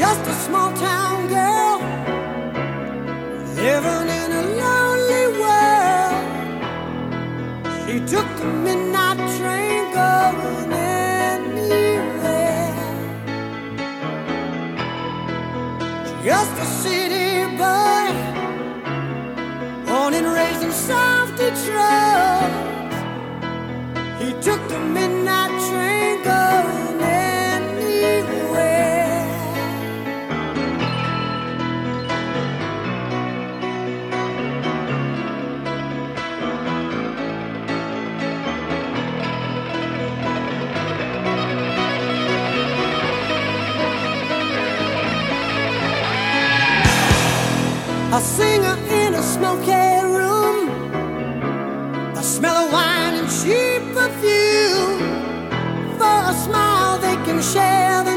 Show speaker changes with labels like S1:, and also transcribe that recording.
S1: just a small town girl living in a lonely world. She took the midnight train going anywhere. Just a city boy, born and raised in South Detroit. He took the midnight train going anywhere. A singer in a smoky room, the smell of wine and cheap perfume. For a smile they can share the